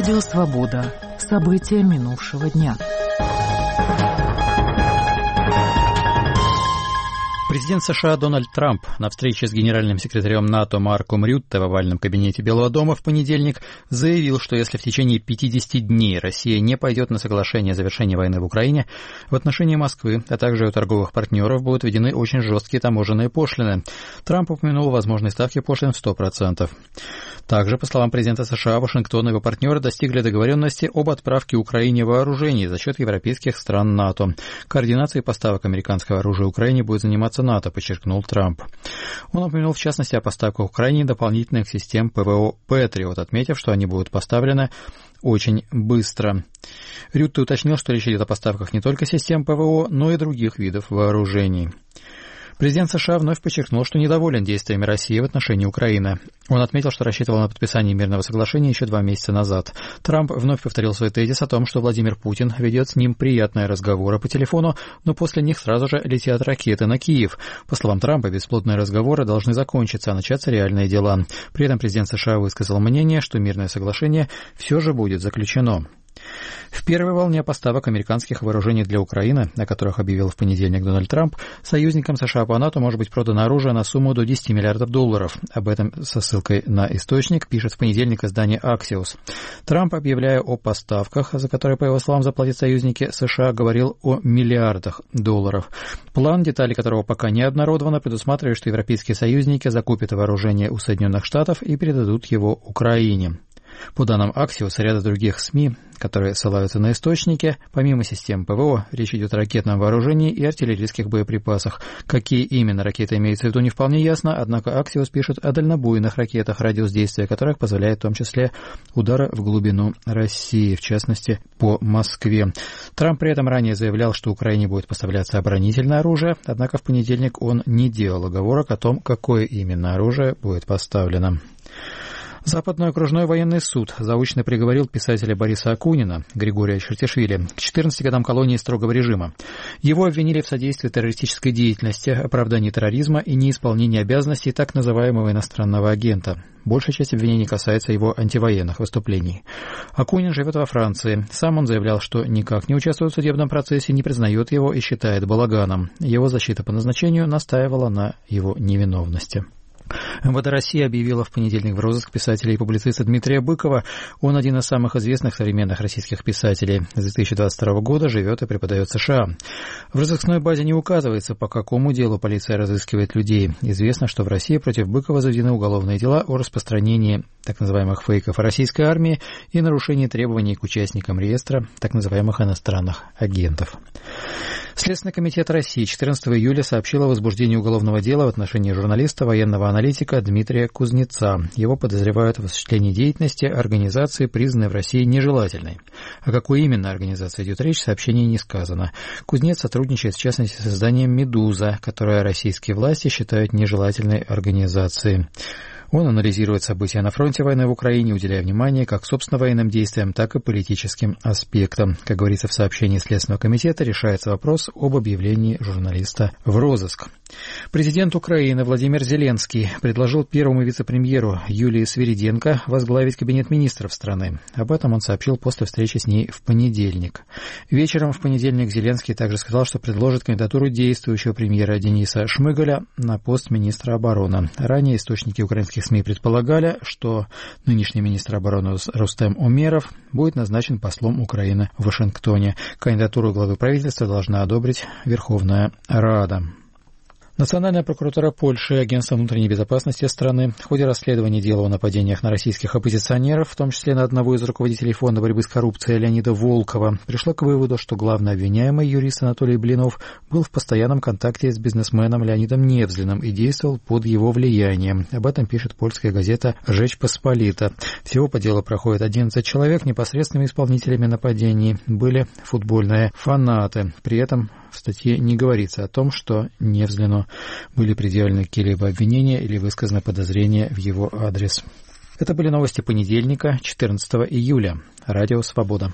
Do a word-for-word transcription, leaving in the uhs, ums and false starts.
Радио «Свобода». События минувшего дня. Президент США Дональд Трамп на встрече с генеральным секретарем НАТО Марком Рютте в овальном кабинете Белого дома в понедельник заявил, что если в течение пятидесяти дней Россия не пойдет на соглашение о завершении войны в Украине, в отношении Москвы, а также у торговых партнеров будут введены очень жесткие таможенные пошлины. Трамп упомянул возможные ставки пошлин в сто процентов. Также, по словам президента США, Вашингтон и его партнеры достигли договоренности об отправке Украине вооружений за счет европейских стран НАТО. Координацией поставок американского оружия Украине будет заниматься НАТО, подчеркнул Трамп. Он упомянул в частности о поставках Украине дополнительных систем ПВО «Патриот», отметив, что они будут поставлены очень быстро. Рютте уточнил, что речь идет о поставках не только систем ПВО, но и других видов вооружений. Президент США вновь подчеркнул, что недоволен действиями России в отношении Украины. Он отметил, что рассчитывал на подписание мирного соглашения еще два месяца назад. Трамп вновь повторил свой тезис о том, что Владимир Путин ведет с ним приятные разговоры по телефону, но после них сразу же летят ракеты на Киев. По словам Трампа, бесплодные разговоры должны закончиться, а начаться реальные дела. При этом президент США высказал мнение, что мирное соглашение все же будет заключено. В первой волне поставок американских вооружений для Украины, о которых объявил в понедельник Дональд Трамп, союзникам США по НАТО может быть продано оружие на сумму до десяти миллиардов долларов. Об этом со ссылкой на источник пишет в понедельник издание Axios. Трамп, объявляя о поставках, за которые, по его словам, заплатят союзники США, говорил о миллиардах долларов. План, детали которого пока не обнародованы, предусматривает, что европейские союзники закупят вооружение у Соединенных Штатов и передадут его Украине. По данным Axios и ряда других СМИ, которые ссылаются на источники, помимо систем ПВО, речь идет о ракетном вооружении и артиллерийских боеприпасах. Какие именно ракеты имеются в виду, не вполне ясно, однако Axios пишет о дальнобойных ракетах, радиус действия которых позволяет в том числе удары в глубину России, в частности, по Москве. Трамп при этом ранее заявлял, что Украине будет поставляться оборонительное оружие, однако в понедельник он не делал оговорок о том, какое именно оружие будет поставлено. Западный окружной военный суд заочно приговорил писателя Бориса Акунина, Григория Чертишвили, к четырнадцати годам колонии строгого режима. Его обвинили в содействии террористической деятельности, оправдании терроризма и неисполнении обязанностей так называемого иностранного агента. Большая часть обвинений касается его антивоенных выступлений. Акунин живет во Франции. Сам он заявлял, что никак не участвует в судебном процессе, не признает его и считает балаганом. Его защита по назначению настаивала на его невиновности. МВД России объявила в понедельник в розыск писателя и публициста Дмитрия Быкова. Он один из самых известных современных российских писателей. С две тысячи двадцать второго года живет и преподает в США. В розыскной базе не указывается, по какому делу полиция разыскивает людей. Известно, что в России против Быкова заведены уголовные дела о распространении так называемых фейков о российской армии и нарушении требований к участникам реестра так называемых иностранных агентов. Следственный комитет России четырнадцатого июля сообщил о возбуждении уголовного дела в отношении журналиста, военного аналитика Дмитрия Кузнеца. Его подозревают в осуществлении деятельности организации, признанной в России нежелательной. О какой именно организации идет речь, в сообщении не сказано. Кузнец сотрудничает, в частности, с изданием «Медуза», которое российские власти считают нежелательной организацией. Он анализирует события на фронте войны в Украине, уделяя внимание как собственно военным действиям, так и политическим аспектам. Как говорится в сообщении Следственного комитета, решается вопрос об объявлении журналиста в розыск. Президент Украины Владимир Зеленский предложил первому вице-премьеру Юлии Свириденко возглавить кабинет министров страны. Об этом он сообщил после встречи с ней в понедельник. Вечером в понедельник Зеленский также сказал, что предложит кандидатуру действующего премьера Дениса Шмыгаля на пост министра обороны. Ранее источники украинских СМИ предполагали, что нынешний министр обороны Рустем Умеров будет назначен послом Украины в Вашингтоне. Кандидатуру главы правительства должна одобрить Верховная Рада. Национальная прокуратура Польши и Агентство внутренней безопасности страны в ходе расследования дела о нападениях на российских оппозиционеров, в том числе на одного из руководителей Фонда борьбы с коррупцией Леонида Волкова, пришла к выводу, что главный обвиняемый юрист Анатолий Блинов был в постоянном контакте с бизнесменом Леонидом Невзлиным и действовал под его влиянием. Об этом пишет польская газета «Rzecz Pospolita». Всего по делу проходит одиннадцать человек. Непосредственными исполнителями нападений были футбольные фанаты. При этом в статье не говорится о том, что Невзлину были предъявлены какие-либо обвинения или высказаны подозрения в его адрес. Это были новости понедельника, четырнадцатого июля. Радио «Свобода».